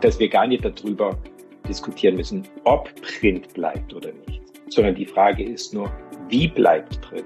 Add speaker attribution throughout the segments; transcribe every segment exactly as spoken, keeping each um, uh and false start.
Speaker 1: dass wir gar nicht darüber diskutieren müssen, ob Print bleibt oder nicht, sondern die Frage ist nur, wie bleibt Print?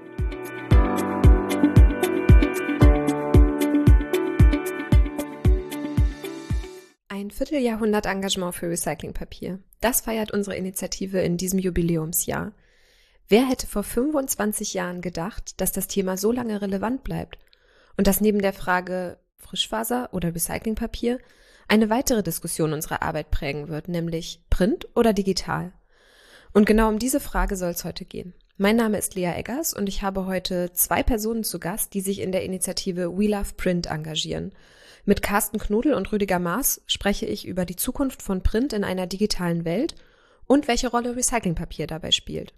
Speaker 2: Ein Vierteljahrhundert Engagement für Recyclingpapier. Das feiert unsere Initiative in diesem Jubiläumsjahr. Wer hätte vor fünfundzwanzig Jahren gedacht, dass das Thema so lange relevant bleibt und dass neben der Frage Frischfaser oder Recyclingpapier eine weitere Diskussion unserer Arbeit prägen wird, nämlich Print oder digital? Und genau um diese Frage soll es heute gehen. Mein Name ist Lea Eggers und ich habe heute zwei Personen zu Gast, die sich in der Initiative We Love Print engagieren. Mit Carsten Knodel und Rüdiger Maas spreche ich über die Zukunft von Print in einer digitalen Welt und welche Rolle Recyclingpapier dabei spielt.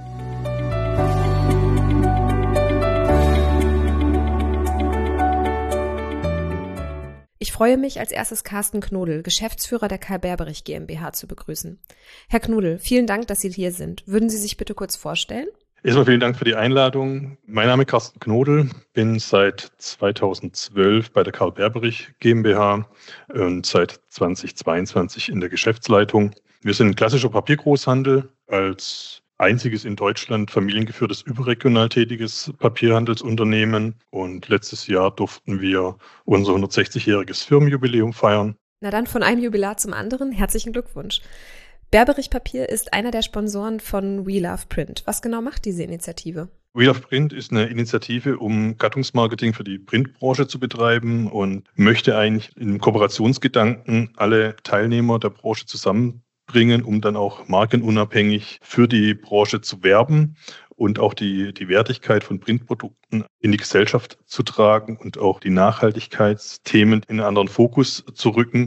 Speaker 2: Ich freue mich, als erstes Carsten Knodel, Geschäftsführer der Karl Berberich GmbH, zu begrüßen. Herr Knodel, vielen Dank, dass Sie hier sind. Würden Sie sich bitte kurz vorstellen?
Speaker 3: Erstmal vielen Dank für die Einladung. Mein Name ist Carsten Knodel, bin seit zweitausendzwölf bei der Karl Berberich GmbH und seit zweitausendzweiundzwanzig in der Geschäftsleitung. Wir sind ein klassischer Papiergroßhandel, als einziges in Deutschland familiengeführtes, überregional tätiges Papierhandelsunternehmen. Und letztes Jahr durften wir unser hundertsechzigjähriges Firmenjubiläum feiern.
Speaker 2: Na dann von einem Jubilar zum anderen. Herzlichen Glückwunsch. Berberich Papier ist einer der Sponsoren von We Love Print. Was genau macht diese Initiative?
Speaker 3: We Love Print ist eine Initiative, um Gattungsmarketing für die Printbranche zu betreiben und möchte eigentlich im Kooperationsgedanken alle Teilnehmer der Branche zusammenbringen, um dann auch markenunabhängig für die Branche zu werben und auch die, die Wertigkeit von Printprodukten in die Gesellschaft zu tragen und auch die Nachhaltigkeitsthemen in einen anderen Fokus zu rücken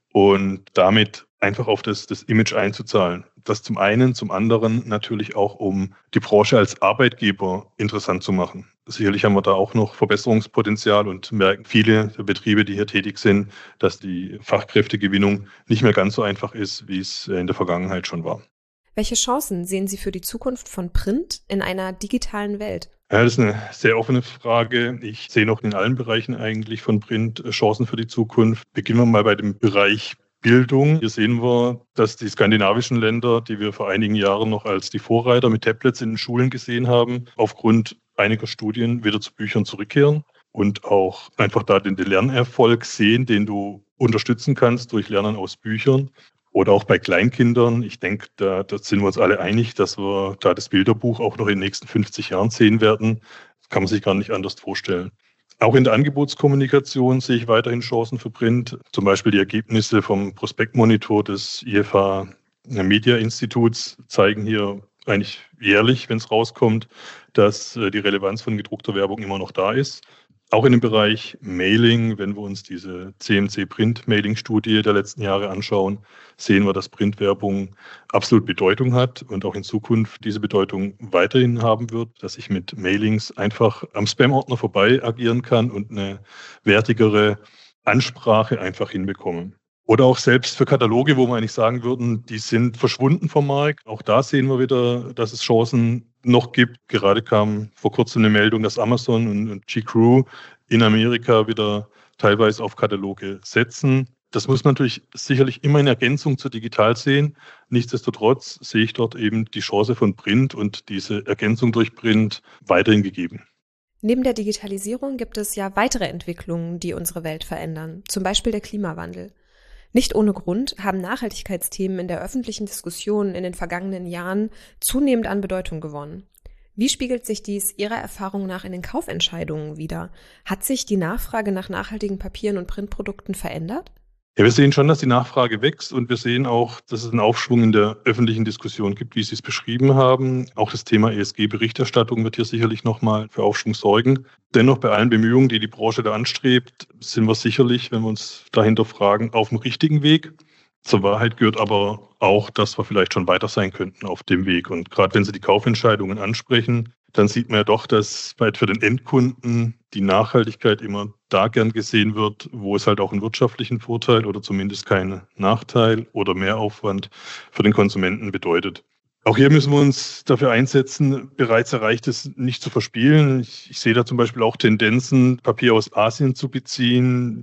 Speaker 3: und damit einfach auf das, das Image einzuzahlen. Das zum einen, zum anderen natürlich auch, um die Branche als Arbeitgeber interessant zu machen. Sicherlich haben wir da auch noch Verbesserungspotenzial und merken viele der Betriebe, die hier tätig sind, dass die Fachkräftegewinnung nicht mehr ganz so einfach ist, wie es in der Vergangenheit schon war.
Speaker 2: Welche Chancen sehen Sie für die Zukunft von Print in einer digitalen Welt?
Speaker 3: Ja, das ist eine sehr offene Frage. Ich sehe noch in allen Bereichen eigentlich von Print Chancen für die Zukunft. Beginnen wir mal bei dem Bereich Bildung. Hier sehen wir, dass die skandinavischen Länder, die wir vor einigen Jahren noch als die Vorreiter mit Tablets in den Schulen gesehen haben, aufgrund einiger Studien wieder zu Büchern zurückkehren und auch einfach da den Lernerfolg sehen, den du unterstützen kannst durch Lernen aus Büchern. Oder auch bei Kleinkindern. Ich denke, da, da sind wir uns alle einig, dass wir da das Bilderbuch auch noch in den nächsten fünfzig Jahren sehen werden. Das kann man sich gar nicht anders vorstellen. Auch in der Angebotskommunikation sehe ich weiterhin Chancen für Print. Zum Beispiel die Ergebnisse vom Prospektmonitor des I F H Media Instituts zeigen hier eigentlich jährlich, wenn es rauskommt, dass die Relevanz von gedruckter Werbung immer noch da ist. Auch in dem Bereich Mailing, wenn wir uns diese C M C-Print-Mailing-Studie der letzten Jahre anschauen, sehen wir, dass Printwerbung absolut Bedeutung hat und auch in Zukunft diese Bedeutung weiterhin haben wird, dass ich mit Mailings einfach am Spam-Ordner vorbei agieren kann und eine wertigere Ansprache einfach hinbekomme. Oder auch selbst für Kataloge, wo wir eigentlich sagen würden, die sind verschwunden vom Markt. Auch da sehen wir wieder, dass es Chancen noch gibt. Gerade kam vor kurzem eine Meldung, dass Amazon und G Crew in Amerika wieder teilweise auf Kataloge setzen. Das muss man natürlich sicherlich immer in Ergänzung zu digital sehen. Nichtsdestotrotz sehe ich dort eben die Chance von Print und diese Ergänzung durch Print weiterhin gegeben.
Speaker 2: Neben der Digitalisierung gibt es ja weitere Entwicklungen, die unsere Welt verändern. Zum Beispiel der Klimawandel. Nicht ohne Grund haben Nachhaltigkeitsthemen in der öffentlichen Diskussion in den vergangenen Jahren zunehmend an Bedeutung gewonnen. Wie spiegelt sich dies Ihrer Erfahrung nach in den Kaufentscheidungen wider? Hat sich die Nachfrage nach nachhaltigen Papieren und Printprodukten verändert?
Speaker 3: Ja, wir sehen schon, dass die Nachfrage wächst und wir sehen auch, dass es einen Aufschwung in der öffentlichen Diskussion gibt, wie Sie es beschrieben haben. Auch das Thema E S G-Berichterstattung wird hier sicherlich nochmal für Aufschwung sorgen. Dennoch bei allen Bemühungen, die die Branche da anstrebt, sind wir sicherlich, wenn wir uns dahinter fragen, auf dem richtigen Weg. Zur Wahrheit gehört aber auch, dass wir vielleicht schon weiter sein könnten auf dem Weg. Und gerade wenn Sie die Kaufentscheidungen ansprechen, dann sieht man ja doch, dass für den Endkunden die Nachhaltigkeit immer da gern gesehen wird, wo es halt auch einen wirtschaftlichen Vorteil oder zumindest keinen Nachteil oder Mehraufwand für den Konsumenten bedeutet. Auch hier müssen wir uns dafür einsetzen, bereits Erreichtes nicht zu verspielen. Ich, ich sehe da zum Beispiel auch Tendenzen, Papier aus Asien zu beziehen.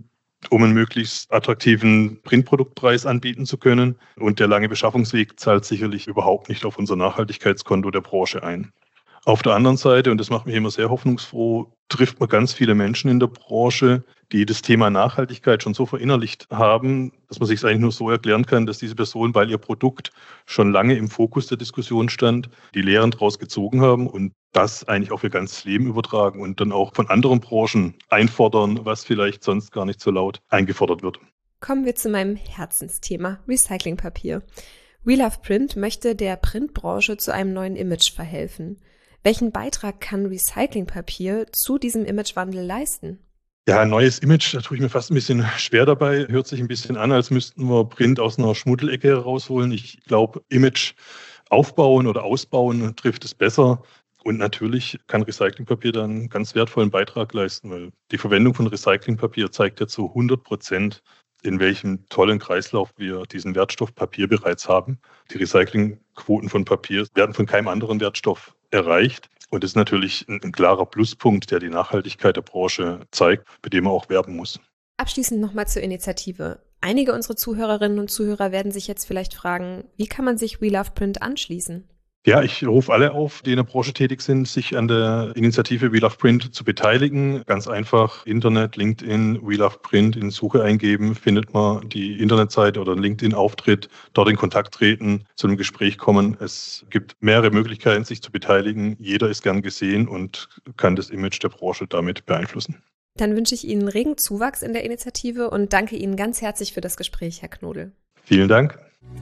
Speaker 3: um einen möglichst attraktiven Printproduktpreis anbieten zu können. Und der lange Beschaffungsweg zahlt sicherlich überhaupt nicht auf unser Nachhaltigkeitskonto der Branche ein. Auf der anderen Seite, und das macht mich immer sehr hoffnungsfroh, trifft man ganz viele Menschen in der Branche, die das Thema Nachhaltigkeit schon so verinnerlicht haben, dass man sich es eigentlich nur so erklären kann, dass diese Personen, weil ihr Produkt schon lange im Fokus der Diskussion stand, die Lehren daraus gezogen haben und das eigentlich auf ihr ganzes Leben übertragen und dann auch von anderen Branchen einfordern, was vielleicht sonst gar nicht so laut eingefordert wird.
Speaker 2: Kommen wir zu meinem Herzensthema, Recyclingpapier. We Love Print möchte der Printbranche zu einem neuen Image verhelfen. Welchen Beitrag kann Recyclingpapier zu diesem Imagewandel leisten?
Speaker 3: Ja, ein neues Image, da tue ich mir fast ein bisschen schwer dabei. Hört sich ein bisschen an, als müssten wir Print aus einer Schmuddelecke herausholen. Ich glaube, Image aufbauen oder ausbauen trifft es besser. Und natürlich kann Recyclingpapier dann einen ganz wertvollen Beitrag leisten, weil die Verwendung von Recyclingpapier zeigt ja zu hundert Prozent, in welchem tollen Kreislauf wir diesen Wertstoff Papier bereits haben. Die Recyclingquoten von Papier werden von keinem anderen Wertstoff erreicht. Und das ist natürlich ein, ein klarer Pluspunkt, der die Nachhaltigkeit der Branche zeigt, mit dem man auch werben muss.
Speaker 2: Abschließend nochmal zur Initiative. Einige unserer Zuhörerinnen und Zuhörer werden sich jetzt vielleicht fragen, wie kann man sich We Love Print anschließen?
Speaker 3: Ja, ich rufe alle auf, die in der Branche tätig sind, sich an der Initiative We Love Print zu beteiligen. Ganz einfach Internet, LinkedIn, We Love Print in Suche eingeben, findet man die Internetseite oder einen LinkedIn-Auftritt, dort in Kontakt treten, zu einem Gespräch kommen. Es gibt mehrere Möglichkeiten, sich zu beteiligen. Jeder ist gern gesehen und kann das Image der Branche damit beeinflussen.
Speaker 2: Dann wünsche ich Ihnen regen Zuwachs in der Initiative und danke Ihnen ganz herzlich für das Gespräch, Herr Knodel.
Speaker 3: Vielen Dank.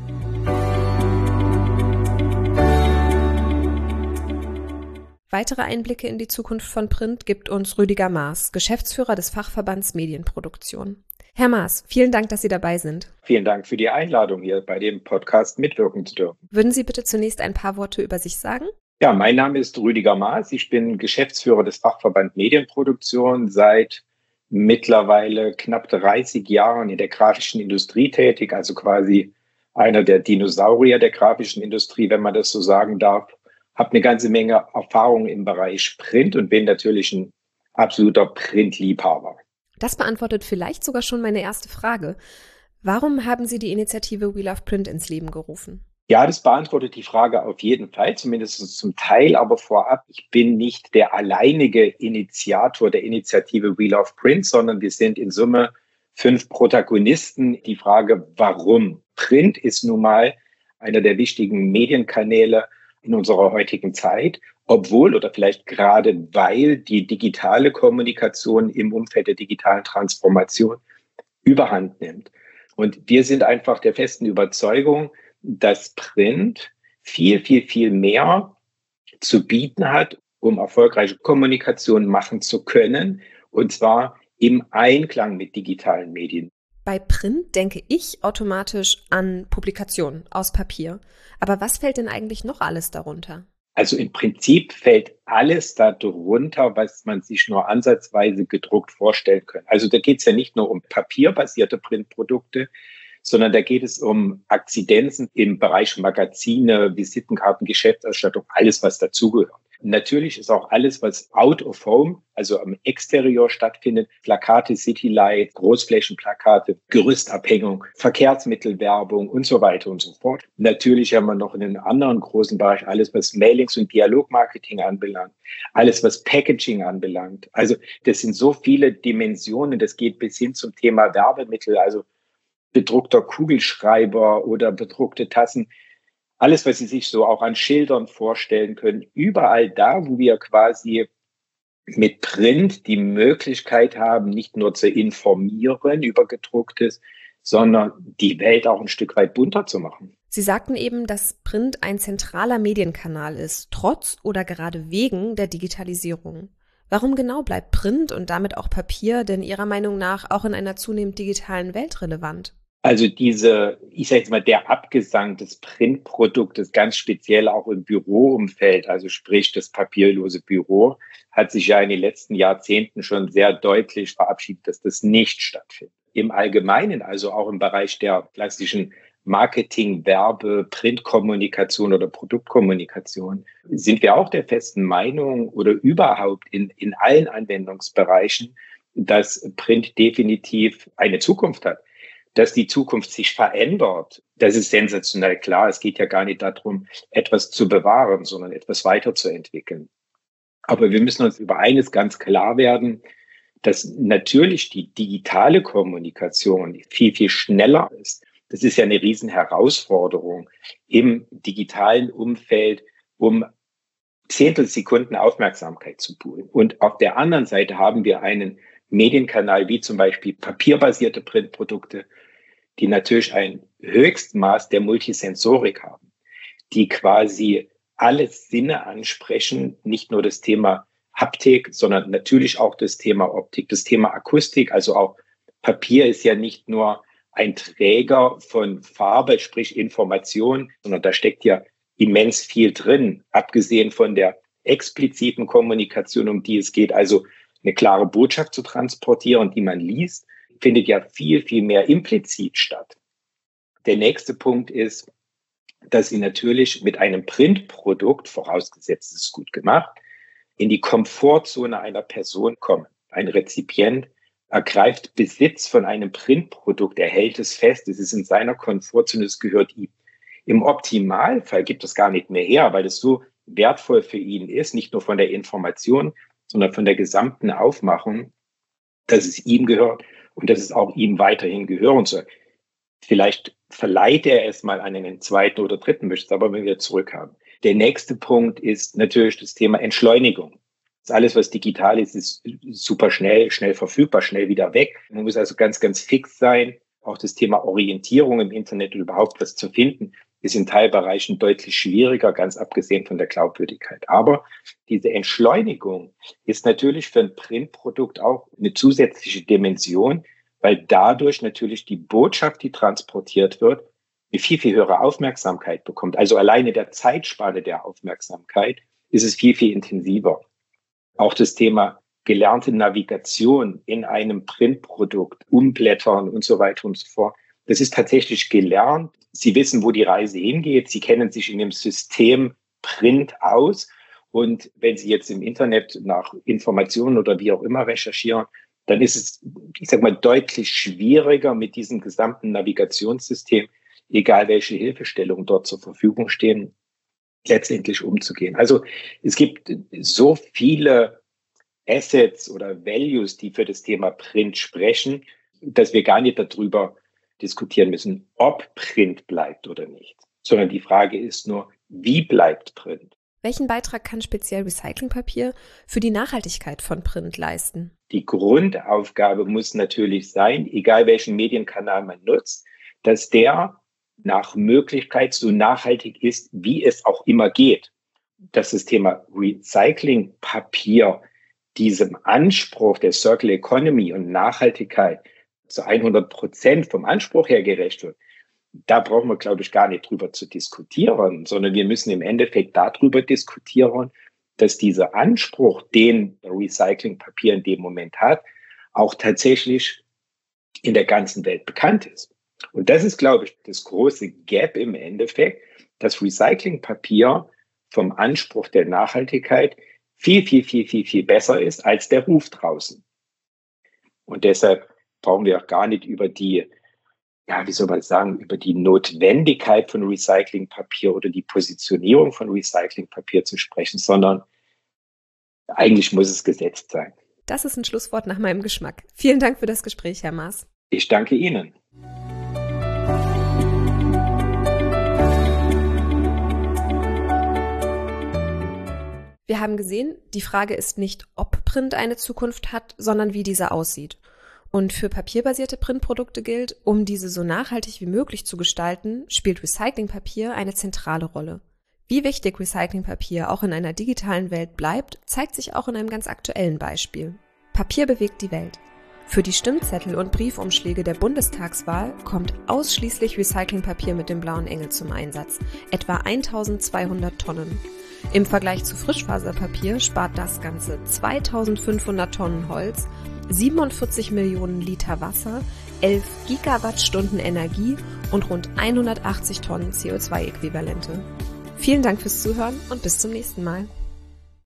Speaker 2: Weitere Einblicke in die Zukunft von Print gibt uns Rüdiger Maas, Geschäftsführer des Fachverbands Medienproduktion. Herr Maas, vielen Dank, dass Sie dabei sind.
Speaker 1: Vielen Dank für die Einladung, hier bei dem Podcast mitwirken zu dürfen.
Speaker 2: Würden Sie bitte zunächst ein paar Worte über sich sagen?
Speaker 1: Ja, mein Name ist Rüdiger Maas. Ich bin Geschäftsführer des Fachverbands Medienproduktion, seit mittlerweile knapp dreißig Jahren in der grafischen Industrie tätig, also quasi einer der Dinosaurier der grafischen Industrie, wenn man das so sagen darf. Habe eine ganze Menge Erfahrung im Bereich Print und bin natürlich ein absoluter Printliebhaber.
Speaker 2: Das beantwortet vielleicht sogar schon meine erste Frage. Warum haben Sie die Initiative We Love Print ins Leben gerufen?
Speaker 1: Ja, das beantwortet die Frage auf jeden Fall, zumindest zum Teil. Aber vorab, ich bin nicht der alleinige Initiator der Initiative We Love Print, sondern wir sind in Summe fünf Protagonisten. Die Frage, warum? Print ist nun mal einer der wichtigen Medienkanäle in unserer heutigen Zeit, obwohl oder vielleicht gerade weil die digitale Kommunikation im Umfeld der digitalen Transformation überhand nimmt. Und wir sind einfach der festen Überzeugung, dass Print viel, viel, viel mehr zu bieten hat, um erfolgreiche Kommunikation machen zu können, und zwar im Einklang mit digitalen Medien.
Speaker 2: Bei Print denke ich automatisch an Publikationen aus Papier. Aber was fällt denn eigentlich noch alles darunter?
Speaker 1: Also im Prinzip fällt alles darunter, was man sich nur ansatzweise gedruckt vorstellen kann. Also da geht es ja nicht nur um papierbasierte Printprodukte, sondern da geht es um Akzidenzen im Bereich Magazine, Visitenkarten, Geschäftsausstattung, alles, was dazugehört. Natürlich ist auch alles, was out of home, also am Exterior stattfindet, Plakate, Citylight, Großflächenplakate, Gerüstabhängung, Verkehrsmittelwerbung und so weiter und so fort. Natürlich haben wir noch einen anderen großen Bereich, alles, was Mailings und Dialogmarketing anbelangt, alles, was Packaging anbelangt. Also das sind so viele Dimensionen, das geht bis hin zum Thema Werbemittel, also bedruckter Kugelschreiber oder bedruckte Tassen. Alles, was Sie sich so auch an Schildern vorstellen können, überall da, wo wir quasi mit Print die Möglichkeit haben, nicht nur zu informieren über Gedrucktes, sondern die Welt auch ein Stück weit bunter zu machen.
Speaker 2: Sie sagten eben, dass Print ein zentraler Medienkanal ist, trotz oder gerade wegen der Digitalisierung. Warum genau bleibt Print und damit auch Papier denn Ihrer Meinung nach auch in einer zunehmend digitalen Welt relevant?
Speaker 1: Also diese, ich sage jetzt mal, der Abgesang des Printproduktes, ganz speziell auch im Büroumfeld, also sprich das papierlose Büro, hat sich ja in den letzten Jahrzehnten schon sehr deutlich verabschiedet, dass das nicht stattfindet. Im Allgemeinen, also auch im Bereich der klassischen Marketing, Werbe, Printkommunikation oder Produktkommunikation, sind wir auch der festen Meinung oder überhaupt in, in allen Anwendungsbereichen, dass Print definitiv eine Zukunft hat. Dass die Zukunft sich verändert, das ist sensationell klar. Es geht ja gar nicht darum, etwas zu bewahren, sondern etwas weiterzuentwickeln. Aber wir müssen uns über eines ganz klar werden, dass natürlich die digitale Kommunikation viel, viel schneller ist. Das ist ja eine Riesenherausforderung im digitalen Umfeld, um Zehntelsekunden Aufmerksamkeit zu buchen. Und auf der anderen Seite haben wir einen Medienkanal wie zum Beispiel papierbasierte Printprodukte, die natürlich ein Höchstmaß der Multisensorik haben, die quasi alle Sinne ansprechen, nicht nur das Thema Haptik, sondern natürlich auch das Thema Optik, das Thema Akustik. Also auch Papier ist ja nicht nur ein Träger von Farbe, sprich Information, sondern da steckt ja immens viel drin, abgesehen von der expliziten Kommunikation, um die es geht. Also eine klare Botschaft zu transportieren, die man liest, findet ja viel, viel mehr implizit statt. Der nächste Punkt ist, dass Sie natürlich mit einem Printprodukt, vorausgesetzt es ist gut gemacht, in die Komfortzone einer Person kommen. Ein Rezipient ergreift Besitz von einem Printprodukt, er hält es fest, es ist in seiner Komfortzone, es gehört ihm. Im Optimalfall gibt es gar nicht mehr her, weil es so wertvoll für ihn ist, nicht nur von der Information, sondern von der gesamten Aufmachung, dass es ihm gehört und dass es auch ihm weiterhin gehören soll. Vielleicht verleiht er es mal an einen zweiten oder dritten, möchte es aber wieder zurückhaben. Der nächste Punkt ist natürlich das Thema Entschleunigung. Das alles, was digital ist, ist super schnell, schnell verfügbar, schnell wieder weg. Man muss also ganz, ganz fix sein. Auch das Thema Orientierung im Internet und überhaupt was zu finden, ist in Teilbereichen deutlich schwieriger, ganz abgesehen von der Glaubwürdigkeit. Aber diese Entschleunigung ist natürlich für ein Printprodukt auch eine zusätzliche Dimension, weil dadurch natürlich die Botschaft, die transportiert wird, eine viel, viel höhere Aufmerksamkeit bekommt. Also alleine der Zeitspanne der Aufmerksamkeit ist es viel, viel intensiver. Auch das Thema gelernte Navigation in einem Printprodukt, umblättern und so weiter und so fort. Das ist tatsächlich gelernt. Sie wissen, wo die Reise hingeht. Sie kennen sich in dem System Print aus. Und wenn Sie jetzt im Internet nach Informationen oder wie auch immer recherchieren, dann ist es, ich sag mal, deutlich schwieriger mit diesem gesamten Navigationssystem, egal welche Hilfestellungen dort zur Verfügung stehen, letztendlich umzugehen. Also es gibt so viele Assets oder Values, die für das Thema Print sprechen, dass wir gar nicht darüber diskutieren müssen, ob Print bleibt oder nicht, sondern die Frage ist nur, wie bleibt Print?
Speaker 2: Welchen Beitrag kann speziell Recyclingpapier für die Nachhaltigkeit von Print leisten?
Speaker 1: Die Grundaufgabe muss natürlich sein, egal welchen Medienkanal man nutzt, dass der nach Möglichkeit so nachhaltig ist, wie es auch immer geht. Dass das Thema Recyclingpapier diesem Anspruch der Circular Economy und Nachhaltigkeit zu hundert Prozent vom Anspruch her gerecht wird, da brauchen wir, glaube ich, gar nicht drüber zu diskutieren, sondern wir müssen im Endeffekt darüber diskutieren, dass dieser Anspruch, den Recyclingpapier in dem Moment hat, auch tatsächlich in der ganzen Welt bekannt ist. Und das ist, glaube ich, das große Gap im Endeffekt, dass Recyclingpapier vom Anspruch der Nachhaltigkeit viel, viel, viel, viel, viel besser ist als der Ruf draußen. Und deshalb brauchen wir auch gar nicht über die, ja, wie soll man sagen, über die Notwendigkeit von Recyclingpapier oder die Positionierung von Recyclingpapier zu sprechen, sondern eigentlich muss es gesetzt sein.
Speaker 2: Das ist ein Schlusswort nach meinem Geschmack. Vielen Dank für das Gespräch, Herr Maas.
Speaker 1: Ich danke Ihnen.
Speaker 2: Wir haben gesehen, die Frage ist nicht, ob Print eine Zukunft hat, sondern wie diese aussieht. Und für papierbasierte Printprodukte gilt, um diese so nachhaltig wie möglich zu gestalten, spielt Recyclingpapier eine zentrale Rolle. Wie wichtig Recyclingpapier auch in einer digitalen Welt bleibt, zeigt sich auch in einem ganz aktuellen Beispiel. Papier bewegt die Welt. Für die Stimmzettel und Briefumschläge der Bundestagswahl kommt ausschließlich Recyclingpapier mit dem blauen Engel zum Einsatz, etwa eintausendzweihundert Tonnen. Im Vergleich zu Frischfaserpapier spart das Ganze zweitausendfünfhundert Tonnen Holz, siebenundvierzig Millionen Liter Wasser, elf Gigawattstunden Energie und rund hundertachtzig Tonnen C O zwei Äquivalente. Vielen Dank fürs Zuhören und bis zum nächsten Mal.